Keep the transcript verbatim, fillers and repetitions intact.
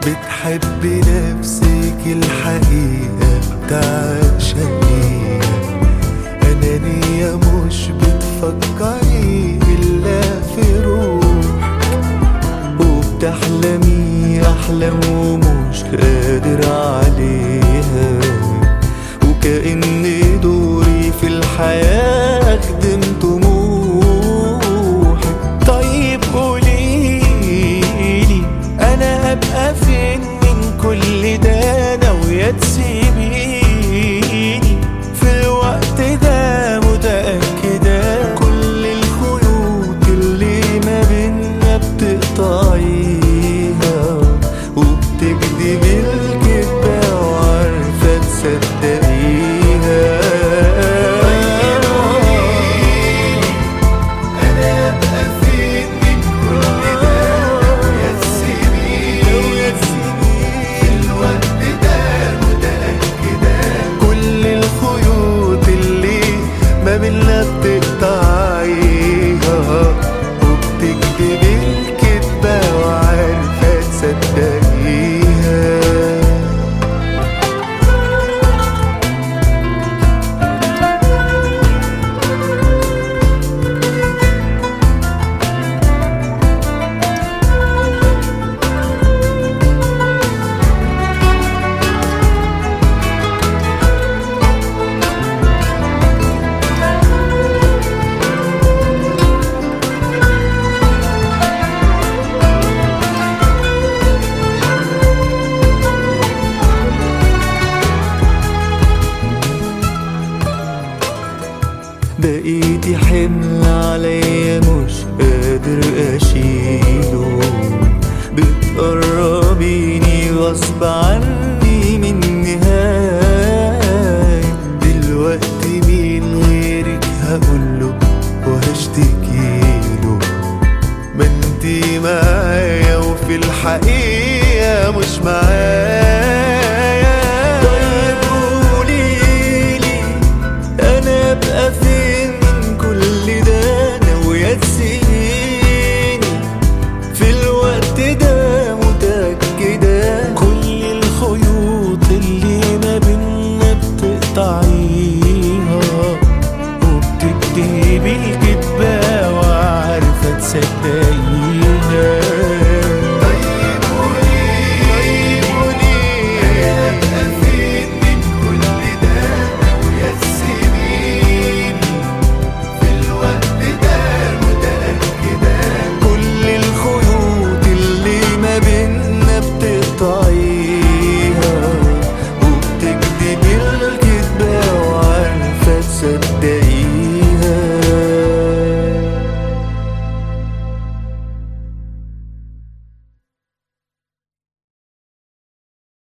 بتحب نفسك الحقيقة بتعشقيها، أنانية مش بتفكري إلا في روحك، وبتحلمي أحلام ومش قادر عليها، وكأن دوري في الحياة أخدم طموحك. طيب قوليلي أنا أبقى فين من كل ده؟ ناوية تسيبيني في الوقت ده متأكدة كل الخيوط اللي ما بينا بتقطعيها، وبتكدبي الكدبة وعارفة تصدقيها. منا بتقطعيها وبتكدبي الكدبة وعارفة تصدقيها. بقيتي حمل عليا مش قادر اشيله، بتقربيني غصب عني من نهاية. دلوقتي مين غيرك هقوله وهشتكيله؟ ما انتي معايا وفي الحقيقة مش معايا. طيب قوليلي انا ابقى فين في الوقت ده متأكدة كل الخيوط اللي ما بينا بتقطعيها، وبتكدبي الكدبة وعارفة تصدقيها.